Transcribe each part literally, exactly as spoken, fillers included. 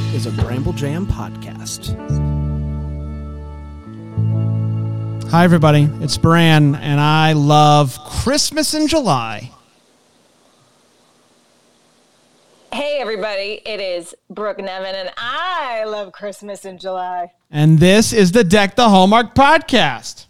is a Bramble Jam podcast. Hi, everybody. It's Bran, and I love Christmas in July. Hey, everybody. It is Brooke Nevin, and I love Christmas in July. And this is the Deck the Hallmark podcast.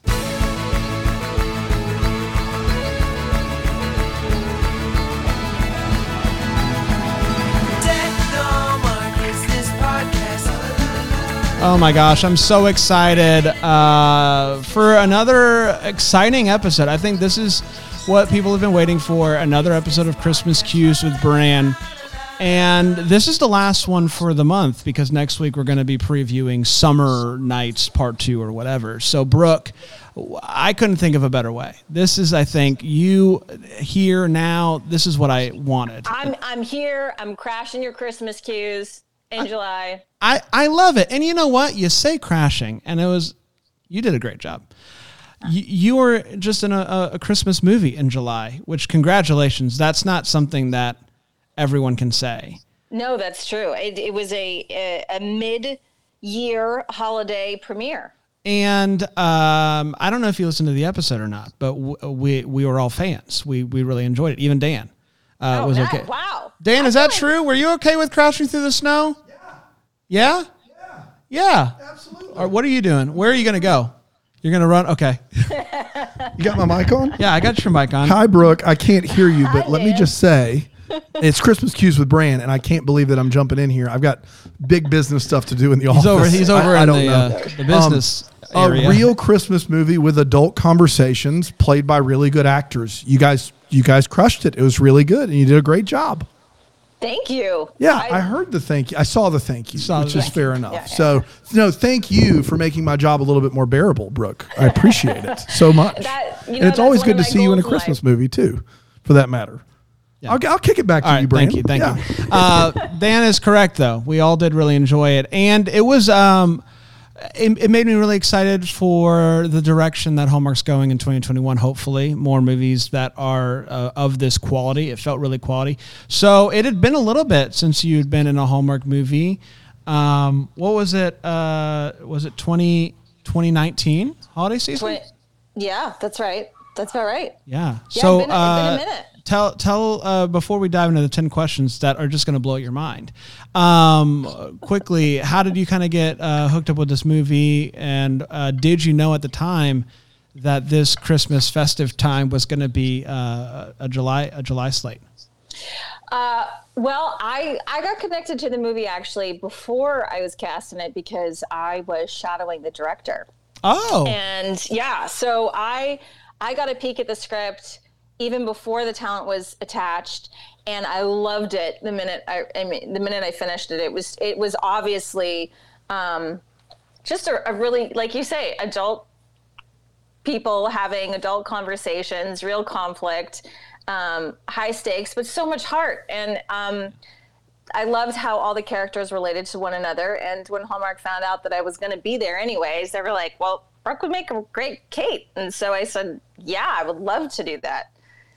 Oh my gosh, I'm so excited uh, for another exciting episode. I think this is what people have been waiting for, another episode of Christmas Cues with Bran. And this is the last one for the month because next week we're going to be previewing Summer Nights Part two or whatever. So, Brooke, I couldn't think of a better way. This is, I think, you here now. This is what I wanted. I'm, I'm here. I'm crashing your Christmas cues in July. I, I love it. And you know what? You say crashing, and it was, you did a great job. You, you were just in a, a Christmas movie in July, which congratulations. That's not something that everyone can say. No, that's true. It, it was a, a, a mid-year holiday premiere. And um, I don't know if you listened to the episode or not, but w- we we were all fans. We we really enjoyed it. Even Dan uh, oh, was no. okay. Wow. Dan, is that true? Were you okay with crashing through the snow? Yeah. Yeah? Yeah. Yeah. Absolutely. Or what are you doing? Where are you going to go? You're going to run? Okay. You got my mic on? Yeah, I got your mic on. Hi, Brooke. I can't hear you, but Hi, let me Dan. just say, it's Christmas Cues with Bran, and I can't believe that I'm jumping in here. I've got big business stuff to do in the He's office. over. He's over I, in I don't the, know. uh, the business Um, area. A real Christmas movie with adult conversations played by really good actors. You guys, you guys crushed it. It was really good, and you did a great job. Thank you. Yeah, I, I heard the thank you. I saw the thank you, Saw which the is thank fair enough. Yeah, yeah. So, no, thank you for making my job a little bit more bearable, Brooke. I appreciate it so much. That- you know, and it's that's always one good of to my see you in a goals in Christmas life. movie, too, for that matter. Yeah. I'll, I'll kick it back to All you, right, Brandon. thank you, thank Yeah. you. Uh, Dan is correct, though. We all did really enjoy it, and it was. Um, it, it made me really excited for the direction that Hallmark's going in twenty twenty-one. Hopefully, more movies that are uh, of this quality. It felt really quality. So it had been a little bit since you'd been in a Hallmark movie. Um, what was it? Uh, was it twenty, twenty nineteen holiday season? Twenty- yeah, that's right. That's about right. Yeah. Yeah, so it's been a- it's been a uh, minute. Tell tell uh, before we dive into the ten questions that are just going to blow your mind. Um, quickly, how did you kind of get uh, hooked up with this movie? And uh, did you know at the time that this Christmas festive time was going to be uh, a July a July slate? Uh, well, I, I got connected to the movie actually before I was cast in it because I was shadowing the director. Oh, And yeah, so I I got a peek at the script even before the talent was attached, and I loved it the minute I, I mean, the minute I finished it. It was it was obviously um, just a, a really, like you say, adult people having adult conversations, real conflict, um, high stakes, but so much heart. And um, I loved how all the characters related to one another. And when Hallmark found out that I was going to be there anyways, they were like, well, Brooke would make a great Kate. And so I said, yeah, I would love to do that.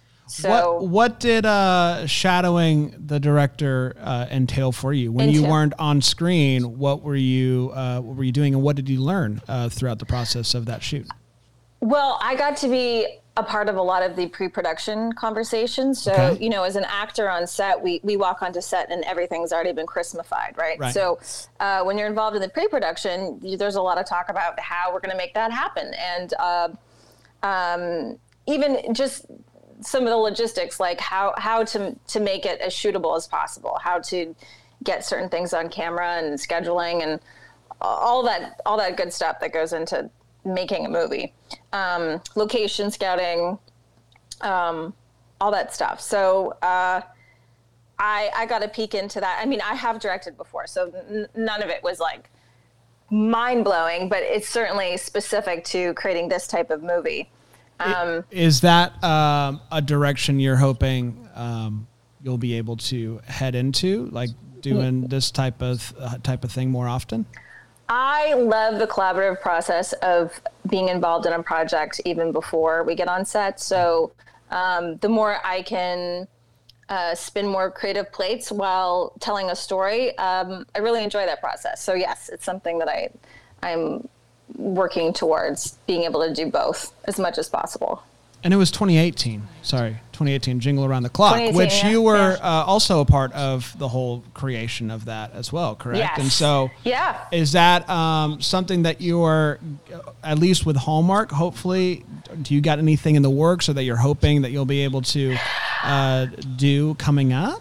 So what what did uh, shadowing the director uh, entail for you when you Entail. weren't on screen? What were you uh, what were you doing, and what did you learn uh, throughout the process of that shoot? Well, I got to be a part of a lot of the pre-production conversations. So, Okay. you know, as an actor on set, we, we walk onto set and everything's already been Christmified, right? Right. So uh, when you're involved in the pre-production, you, there's a lot of talk about how we're going to make that happen. And uh, um, even just some of the logistics, like how, how to, to make it as shootable as possible, how to get certain things on camera and scheduling and all that, all that good stuff that goes into making a movie, um, location scouting, um, all that stuff. So uh, I, I got a peek into that. I mean, I have directed before, so n- none of it was like mind blowing, but it's certainly specific to creating this type of movie. Um, Is that um, a direction you're hoping um, you'll be able to head into, like doing this type of uh, type of thing more often? I love the collaborative process of being involved in a project even before we get on set. So um, the more I can uh, spin more creative plates while telling a story. Um, I really enjoy that process. So yes, it's something that I, I'm working towards being able to do both as much as possible. And it was twenty eighteen. Sorry, twenty eighteen, Jingle Around the Clock, which yeah, you were yeah. uh, also a part of the whole creation of that as well, correct? Yes. And so, yeah. is that um, something that you are, at least with Hallmark, hopefully, do you got anything in the works or that you're hoping that you'll be able to uh, do coming up?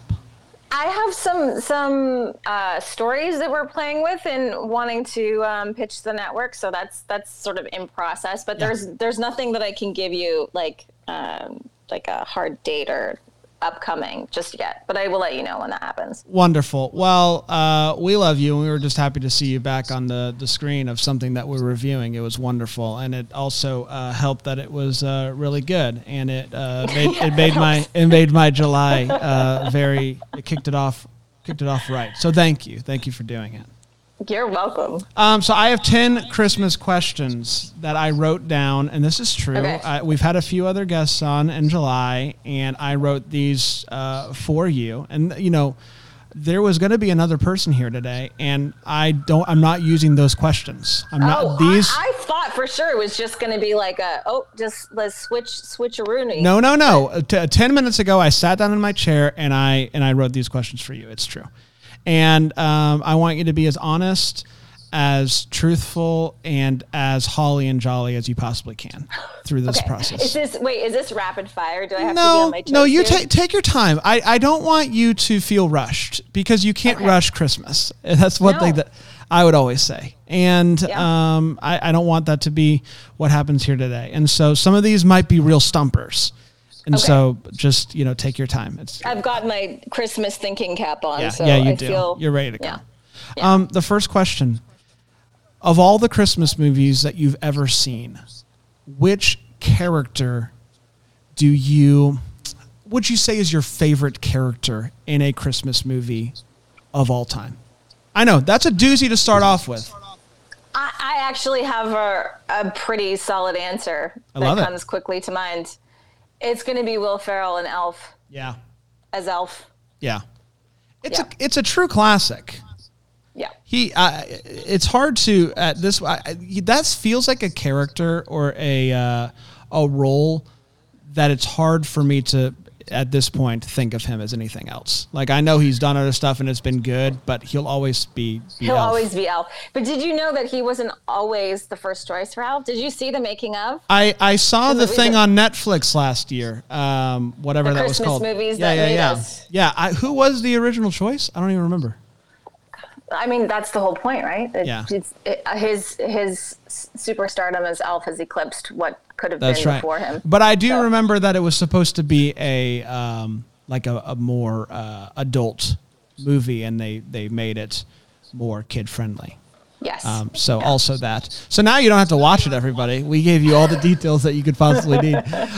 I have some some uh, stories that we're playing with and wanting to um, pitch to the network, so that's that's sort of in process. But Yeah. there's there's nothing that I can give you like um, like a hard date or upcoming just yet. But I will let you know when that happens. Wonderful. Well, uh, we love you, and we were just happy to see you back on the, the screen of something that we're reviewing. It was wonderful, and it also uh, helped that it was uh, really good, and it uh, made Yeah, it made it my helps. it made my July uh, very. It kicked it off kicked it off right. So thank you, thank you for doing it. You're welcome. Um, so I have ten Christmas questions that I wrote down, and this is true. Okay. I, we've had a few other guests on in July, and I wrote these uh, for you. And you know, there was going to be another person here today, and I don't. I'm not using those questions. I'm not Oh, these. I, I thought for sure it was just going to be like a oh, just let's switch switcheroonie. no, no, no. Uh, t- ten minutes ago, I sat down in my chair and I and I wrote these questions for you. It's true. And um, I want you to be as honest, as truthful, and as holly and jolly as you possibly can through this Okay. process. Is this wait? Is this rapid fire? Do I have to be No, on my toes? no, you here? take take your time. I, I don't want you to feel rushed because you can't Okay. rush Christmas. That's one No. thing that I would always say. And Yeah. um, I, I don't want that to be what happens here today. And so some of these might be real stumpers. And Okay. so just, you know, take your time. It's I've got my Christmas thinking cap on, yeah, so yeah, you I do. feel You're ready to go. Yeah. Yeah. Um, the first question, of all the Christmas movies that you've ever seen, which character do you, would you say is your favorite character in a Christmas movie of all time? I know, that's a doozy to start off with. I, I actually have a, a pretty solid answer I that love it. comes quickly to mind. It's going to be Will Ferrell in Elf Yeah, as Elf. yeah. It's Yeah. a it's a true classic. Yeah. He, uh, it's hard to at this. I, I- that feels like a character or a uh, a role that it's hard for me to at this point think of him as anything else. Like I know he's done other stuff and it's been good, but he'll always be. be He'll Elf. always be Elf. But did you know that he wasn't always the first choice for Elf? Did you see the making of? I, I saw the Because it was thing a- on Netflix last year, um, whatever The that Christmas was called. movies yeah, that yeah, made yeah, us. yeah. I, who was the original choice? I don't even remember. I mean, that's the whole point, right? It- Yeah. It's, it, his his superstardom as Elf has eclipsed what could have That's been right. before him. But I do So- remember that it was supposed to be a um, like a, a more uh, adult movie, and they, they made it more kid friendly. Yes. Um, so also that. So now you don't have to watch it, everybody. We gave you all the details that you could possibly need.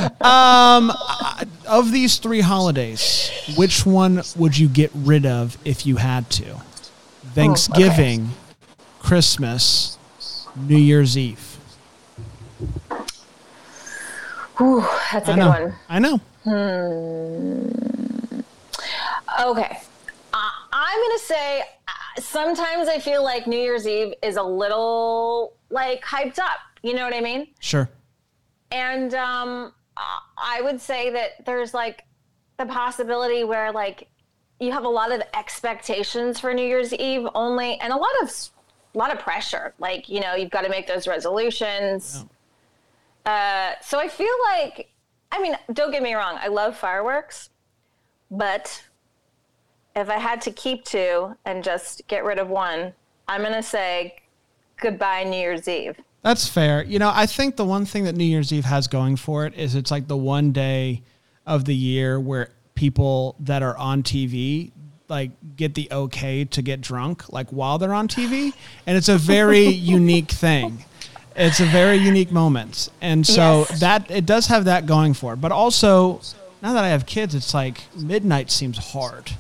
Um, I- of these three holidays, which one would you get rid of if you had to? Thanksgiving, Christmas, New Year's Eve. Whew, that's a I good know. one. I know. Okay. Uh, I'm going to say uh, sometimes I feel like New Year's Eve is a little like hyped up. You know what I mean? Sure. And um, I would say that there's like the possibility where like you have a lot of expectations for New Year's Eve only, and a lot of a lot of pressure. Like, you know, you've got to make those resolutions. Uh, so I feel like, I mean, don't get me wrong, I love fireworks, but if I had to keep two and just get rid of one, I'm going to say goodbye New Year's Eve. That's fair. You know, I think the one thing that New Year's Eve has going for it is it's like the one day of the year where people that are on T V like get the okay to get drunk like while they're on T V, and it's a very unique thing. It's a very unique moment. And so Yes. that it does have that going for it. But also, now that I have kids, it's like midnight seems hard.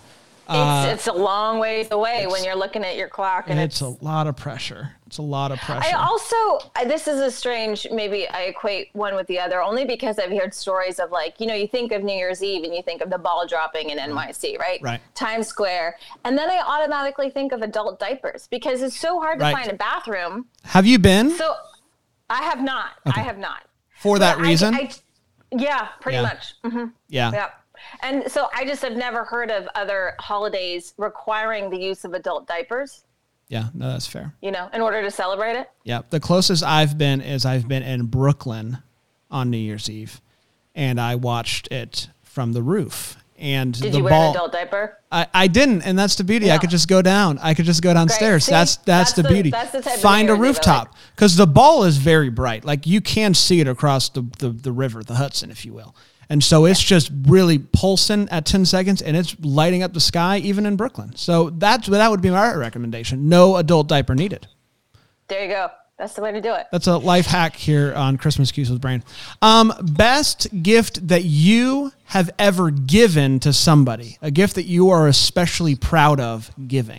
It's, it's a long ways away when you're looking at your clock, and it's, it's, it's a lot of pressure. It's a lot of pressure. I also, this is a strange, maybe I equate one with the other, only because I've heard stories of like, you know, you think of New Year's Eve and you think of the ball dropping in N Y C, right? Right. Times Square. And then I automatically think of adult diapers because it's so hard to Right. find a bathroom. Have you been? So I have not. Okay. I have not. For that But I- reason? I, yeah, pretty Yeah. much. hmm yeah. Yeah. And so I just have never heard of other holidays requiring the use of adult diapers, Yeah. No, that's fair. you know, in order to celebrate it. Yeah. The closest I've been is I've been in Brooklyn on New Year's Eve, and I watched it from the roof. And Did the you wear ball, an adult diaper? I, I didn't, and that's the beauty. I No. could just go down. I could just go downstairs. See? That's, that's That's the the- beauty. that's the type of Find a New Year's Eve I rooftop because the ball is very bright. Like you can see it across the, the, the river, the Hudson, if you will. And so it's just really pulsing at ten seconds, and it's lighting up the sky even in Brooklyn. So that's that would be my recommendation. No adult diaper needed. There you go. That's the way to do it. That's a life hack here on Christmas Cues with Brain. Um, best gift that you have ever given to somebody, a gift that you are especially proud of giving.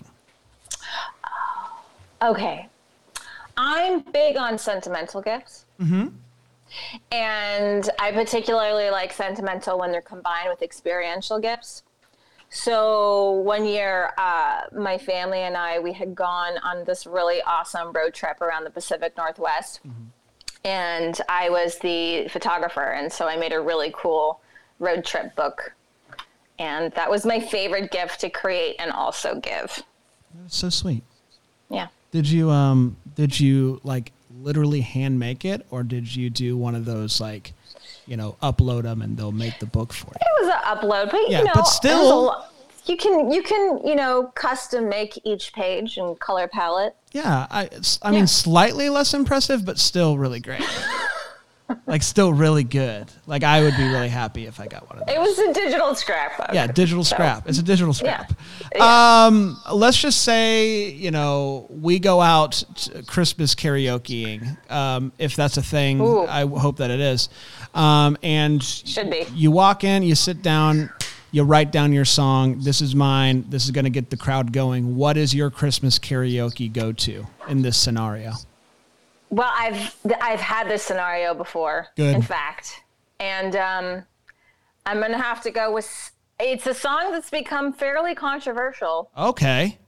Okay. I'm big on sentimental gifts. Mm-hmm. And I particularly like sentimental when they're combined with experiential gifts. So one year, uh, my family and I, we had gone on this really awesome road trip around the Pacific Northwest. Mm-hmm. And I was the photographer. And so I made a really cool road trip book. And that was my favorite gift to create and also give. That's so sweet. Yeah. Did you um did you like literally hand make it, or did you do one of those like, you know, upload them and they'll make the book for you? It was an upload, but Yeah, you know, but it was still- a lo- you can you can you know custom make each page and color palette. Yeah, I it's, I Yeah. mean slightly less impressive, but still really great. Like still really good. Like I would be really happy if I got one of those. It was a digital scrapbook. Yeah, digital So, scrap. It's a digital scrap. Yeah. Um, let's just say, you know, we go out to Christmas karaokeing. Um, if that's a thing, Ooh. I hope that it is. Um, and Should be. you walk in, you sit down, you write down your song. This is mine. This is going to get the crowd going. What is your Christmas karaoke go-to in this scenario? Well, I've I've had this scenario before. Good. In fact, and um, I'm gonna have to go with. It's a song that's become fairly controversial. Okay.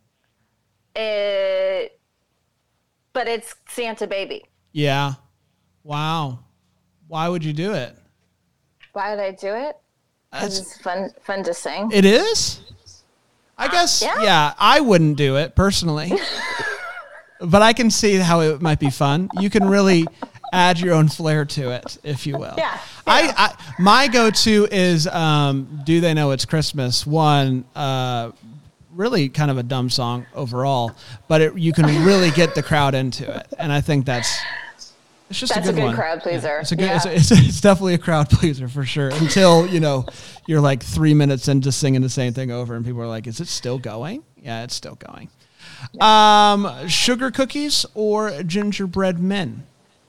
It, but it's Santa Baby. Yeah. Wow. Why would you do it? Why did I do it? Because That's- it's fun fun to sing. It is? I guess, yeah. Yeah. I wouldn't do it personally. But I can see how it might be fun. You can really add your own flair to it, if you will. Yeah. I, I my go-to is um, "Do They Know It's Christmas?" One, uh, really kind of a dumb song overall, but it, you can really get the crowd into it, and I think that's it's just That's a a good, good one. crowd pleaser. Yeah, it's a good. Yeah. It's, a, it's, a, it's definitely a crowd pleaser for sure. Until you know you're like three minutes into singing the same thing over, and people are like, "Is it still going?" Yeah, it's still going. Um, sugar cookies or gingerbread men?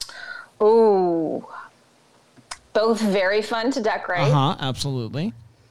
Ooh. Both very fun to decorate. Uh huh. Absolutely.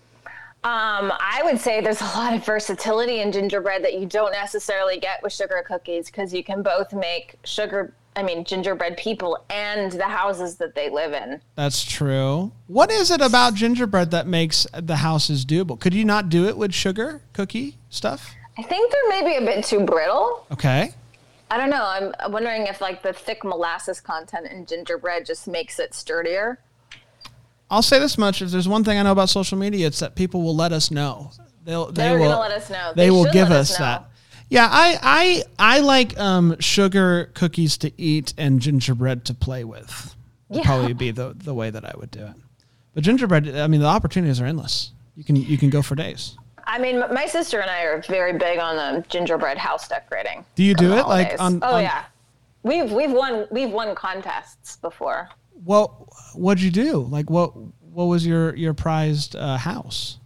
Um, I would say there's a lot of versatility in gingerbread that you don't necessarily get with sugar cookies because you can both make sugar, I mean, gingerbread people and the houses that they live in. That's true. What is it about gingerbread that makes the houses doable? Could you not do it with sugar cookie stuff? I think they're maybe a bit too brittle. Okay. I don't know. I'm wondering if like the thick molasses content in gingerbread just makes it sturdier. I'll say this much: if there's one thing I know about social media, it's that people will let us know. They'll they They're will gonna let us know. They, They will should give let us, us know. that. Yeah, I I I like um, sugar cookies to eat and gingerbread to play with. Would Yeah. probably be the the way that I would do it. But gingerbread, I mean, the opportunities are endless. You can you can go for days. I mean, m- my sister and I are very big on the gingerbread house decorating. Do you for do the it like holidays. on? Oh on, yeah, we've we've won we've won contests before. Well, what'd you do? Like what what was your your prized uh, house?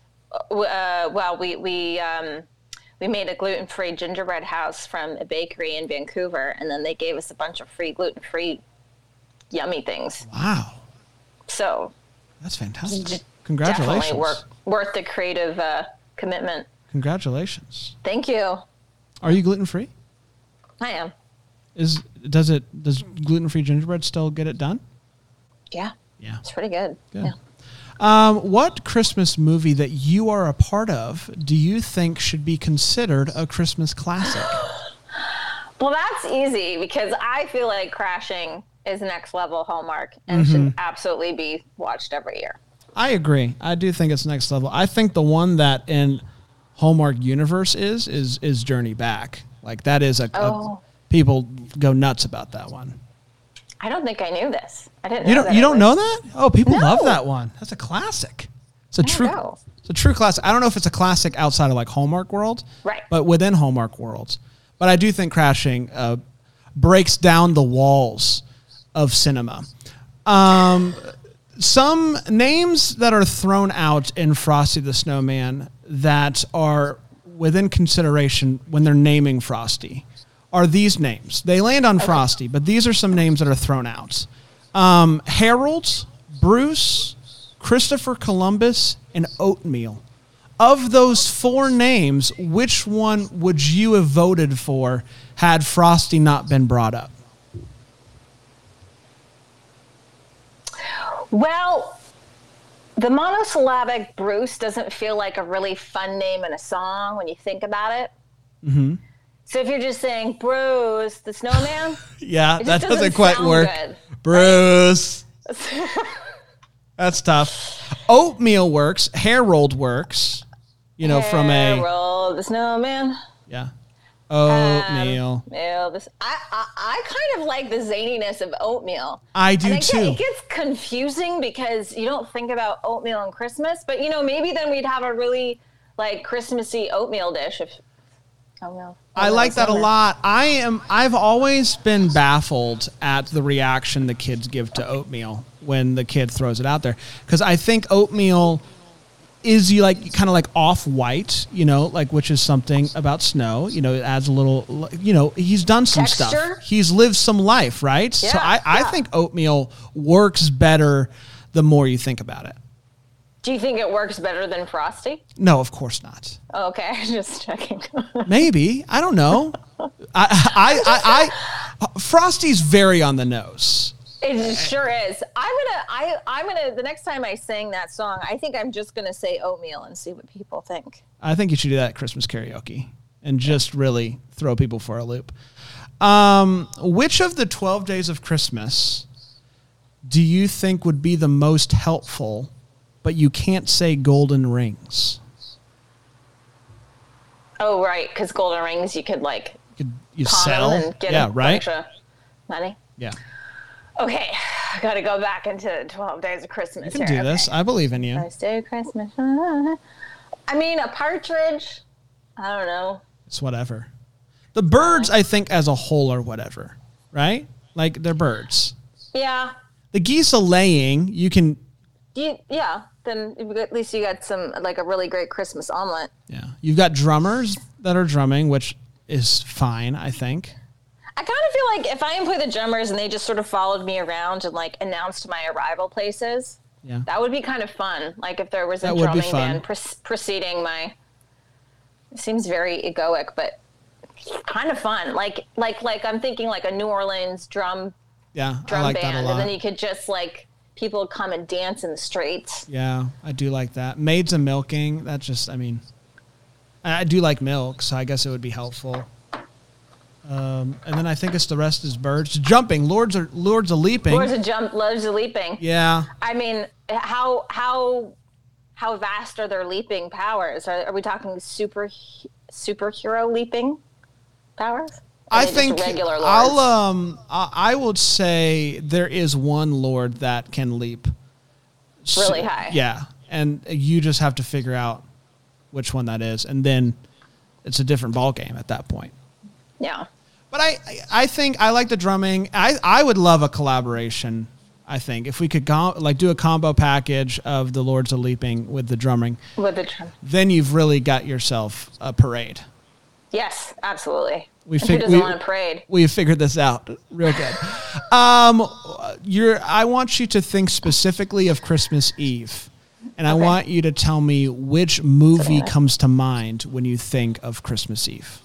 Uh, well, we we um, we made a gluten-free gingerbread house from a bakery in Vancouver, and then they gave us a bunch of free gluten-free, yummy things. Wow, So that's fantastic! d- Congratulations. definitely worth worth the creative uh, commitment. Congratulations. Thank you. Are you gluten-free? I am. Is does it does gluten-free gingerbread still get it done? Yeah. Yeah. It's pretty good. Good. Yeah. Um, what Christmas movie that you are a part of do you think should be considered a Christmas classic? Well, that's easy because I feel like Crashing is next level Hallmark and Mm-hmm. should absolutely be watched every year. I agree. I do think it's next level. I think the one that in Hallmark universe is is is Journey Back. Like that is a, Oh. a people go nuts about that one. I don't think I knew this. I didn't You know don't that you it don't was- know that? Oh, people No. love that one. That's a classic. It's a don't true know. it's a true classic. I don't know if it's a classic outside of like Hallmark world. Right. But within Hallmark worlds. But I do think Crashing uh, breaks down the walls of cinema. Um, some names that are thrown out in Frosty the Snowman that are within consideration when they're naming Frosty are these names. They land on Frosty, but these are some names that are thrown out. Um, Harold, Bruce, Christopher Columbus, and Oatmeal. Of those four names, which one would you have voted for had Frosty not been brought up? Well, the monosyllabic Bruce doesn't feel like a really fun name in a song when you think about it. Mm-hmm. So if you're just saying Bruce the Snowman, Yeah, it that just doesn't quite sound work. good. Bruce. That's tough. Oatmeal works. Harold works. You know, from a Harold the Snowman. yeah. Oatmeal. Oatmeal. This, I, I I kind of like the zaniness of oatmeal. I do and it, too. Get, it gets confusing because you don't think about oatmeal on Christmas, but you know maybe then we'd have a really like Christmassy oatmeal dish if oatmeal. I oatmeal like that a snowman. lot. I am. I've always been baffled at the reaction the kids give to oatmeal when the kid throws it out there, because I think oatmeal is you like kind of like off white, you know, like which is something about snow. You know, it adds a little. You know, he's done some stuff. Texture? He's lived some life, right? so Yeah, I, I yeah. think oatmeal works better the more you think about it. Do you think it works better than Frosty? No, of course not. Oh, okay, just checking. Maybe. I don't know. I, I, I, I, Frosty's very on the nose. It sure is. I'm gonna. I. I'm gonna. The next time I sing that song, I think I'm just gonna say oatmeal and see what people think. I think you should do that at Christmas karaoke and just really throw people for a loop. Um, which of the twelve days of Christmas do you think would be the most helpful, but you can't say golden rings? Oh, right, because golden rings you could like You, could, you pawn sell? them and get yeah, a right? bunch of money. Yeah. Okay, I got to go back into twelve days of Christmas. You can here. do this. Okay. I believe in you. First day of Christmas. I mean, a partridge. I don't know. It's whatever. The birds, I think, as a whole are whatever, right? Like, they're birds. Yeah. The geese are laying. You can, You, yeah. Then at least you got some like a really great Christmas omelet. yeah. You've got drummers that are drumming, which is fine, I think. I kind of feel like if I employ the drummers and they just sort of followed me around and like announced my arrival places, Yeah. that would be kind of fun. Like if there was a That would be drumming fun. band pre- preceding my. It seems very egoic, but kind of fun. Like like like I'm thinking like a New Orleans drum Yeah, drum I like band, that a and lot. then you could just like people would come and dance in the streets. Yeah, I do like that. Maids and milking, that just, I mean, I I do like milk, so I guess it would be helpful. Um, and then I think it's the rest is birds. Jumping, lords are lords are leaping. Lords of jump, loads of leaping. Yeah, I mean, how how how vast are their leaping powers? Are, are we talking super superhero leaping powers? Or I are they just think regular lords. I'll um I, I would say there is one lord that can leap So- Really high. Yeah, and you just have to figure out which one that is, and then it's a different ball game at that point. Yeah. But I, I think I like the drumming. I, I would love a collaboration. I think if we could com- like do a combo package of the Lords of Leaping with the drumming, With the drum. then you've really got yourself a parade. Yes, absolutely. We And fig- Who doesn't we- want to parade? We figured this out real good. um, you're. I want you to think specifically of Christmas Eve. and I Okay. want you to tell me which movie comes to mind when you think of Christmas Eve.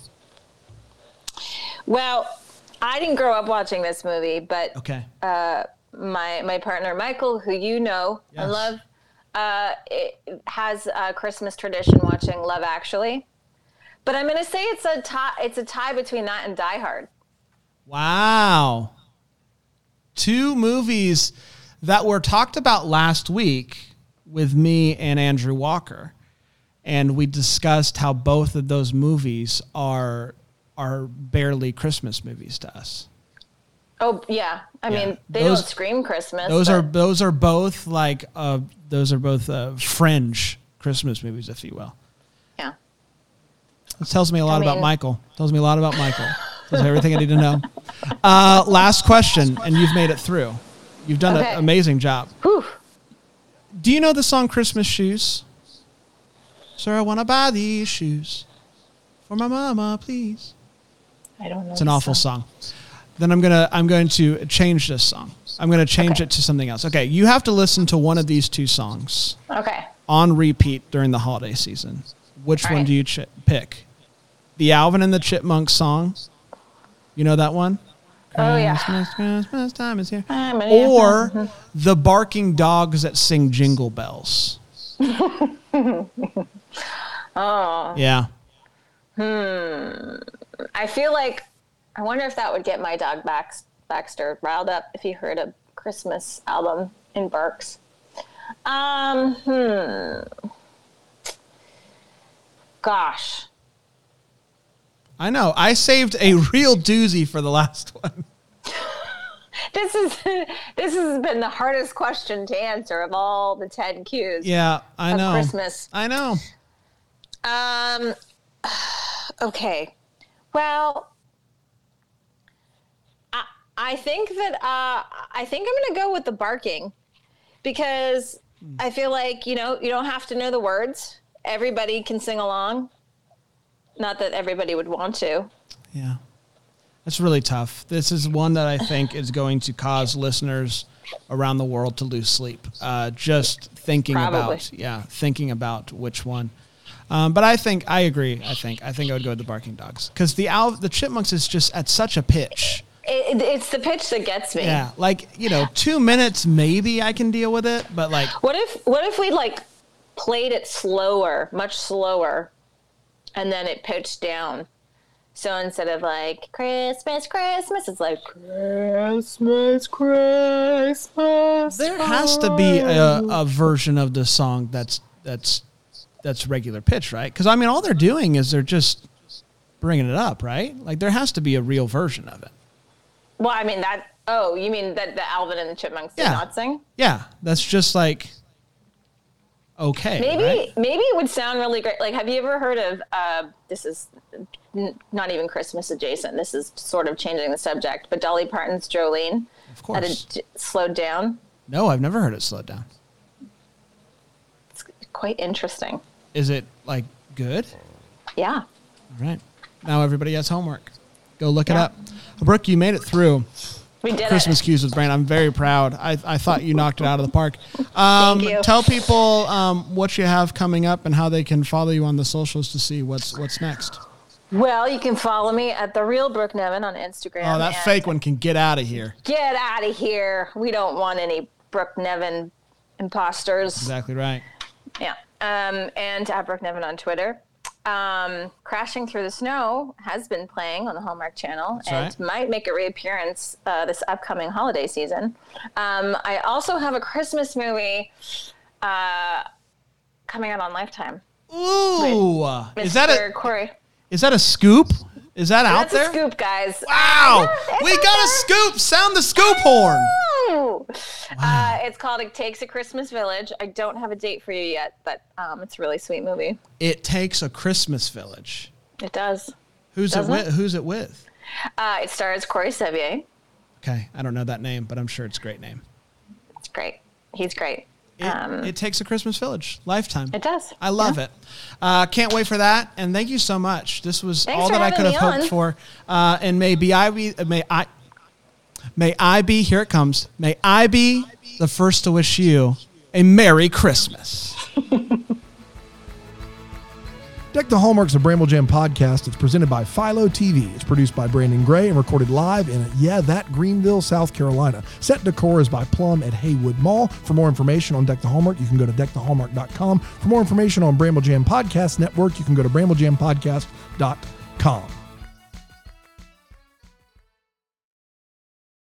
Well, I didn't grow up watching this movie, but Okay. uh, my my partner Michael, who you know and Yes. love, uh, it has a Christmas tradition watching Love Actually. But I'm going to say it's a tie. It's a tie between that and Die Hard. Wow. Two movies that were talked about last week with me and Andrew Walker. And we discussed how both of those movies are are barely Christmas movies to us. Oh yeah, I Yeah. mean they Those- don't scream Christmas. Those but are those are both like uh those are both uh, fringe Christmas movies, if you will. yeah. This tells me a lot I about mean- Michael. Tells me a lot about Michael. Tells me everything I need to know. Uh, last question, and you've made it through. You've done Okay. an amazing job. Whew. Do you know the song Christmas Shoes? Sir, I want to buy these shoes for my mama, please. I don't know. It's an awful song. Then I'm gonna I'm going to change this song. I'm gonna change Okay. it to something else. Okay, you have to listen to one of these two songs Okay. on repeat during the holiday season. Which All one right. do you ch- pick? The Alvin and the Chipmunks song. You know that one? Oh yeah. Christmas, Christmas time is here. I'm in here. Or the barking dogs that sing Jingle Bells. Oh. Yeah. I feel like I wonder if that would get my dog Bax, Baxter riled up if he heard a Christmas album in Barks. Um, hmm. Gosh. I know. I saved a real doozy for the last one. This is this has been the hardest question to answer of all the ten Qs. Yeah, I Of know. Christmas. I know. Um okay. Well, I I think that uh I think I'm going to go with the barking because I feel like, you know, you don't have to know the words. Everybody can sing along. Not that everybody would want to. Yeah. That's really tough. This is one that I think is going to cause listeners around the world to lose sleep. Uh, just thinking Probably. about, yeah, thinking about which one. Um, but I think, I agree. I think, I think I would go with the barking dogs because the Al- the Chipmunks is just at such a pitch. It, it's the pitch that gets me. Yeah. Like, you know, two minutes, maybe I can deal with it, but like, What if what if we like played it slower, much slower, and then it pitched down? So instead of like Christmas, Christmas, it's like Christmas, Christmas. there has to be a, a version of the song that's, that's, that's regular pitch, right? Because I mean, all they're doing is they're just bringing it up, right? Like there has to be a real version of it. Well, I mean that. Oh, you mean that the Alvin and the Chipmunks did Yeah. not sing? Yeah, that's just like okay. Maybe right? maybe it would sound really great. Like, have you ever heard of? Uh, this is n- not even Christmas adjacent. This is sort of changing the subject. But Dolly Parton's Jolene. Of course. That it j- slowed down. No, I've never heard it slowed down. It's quite interesting. Is it like good? Yeah. All right. Now everybody has homework. Go look it Yeah. up. Brooke, you made it through We did Christmas it. Cues with Brand. I'm very proud. I, I thought you knocked it out of the park. Um, Thank you. Tell people um, what you have coming up and how they can follow you on the socials to see what's what's next. Well, you can follow me at the real Brooke Nevin on Instagram. Oh, that and fake one can get out of here. Get out of here. We don't want any Brooke Nevin imposters. Exactly right. Yeah. Um, and at Brooke Nevin on Twitter. Um, Crashing Through the Snow has been playing on the Hallmark Channel That's and right. might make a reappearance uh, this upcoming holiday season. Um, I also have a Christmas movie uh, coming out on Lifetime. Ooh, is that Mister a Corey? is that a scoop? Is that out That's there? a scoop, guys. Wow, Yeah, it's we out got a there. scoop. Sound the scoop horn. Woo! Uh, it's called It Takes a Christmas Village. I don't have a date for you yet, but um, it's a really sweet movie. It Takes a Christmas Village. It does. Who's it Doesn't with? it? Who's it with? Uh, it stars Corey Sevier. Okay, I don't know that name, but I'm sure it's a great name. It's great. He's great. It, Um, it Takes a Christmas Village. Lifetime. It does. I love Yeah. it. Uh, can't wait for that. And thank you so much. This was Thanks all for that I having could have me hoped on. for. Uh, and may be I be may I may I be here it comes. May I be the first to wish you a Merry Christmas. Deck the Hallmark is a Bramble Jam podcast. It's presented by Philo T V. It's produced by Brandon Gray and recorded live in, yeah, that Greenville, South Carolina. Set decor is by Plum at Haywood Mall. For more information on Deck the Hallmark, you can go to deck the hallmark dot com. For more information on Bramble Jam Podcast Network, you can go to bramble jam podcast dot com.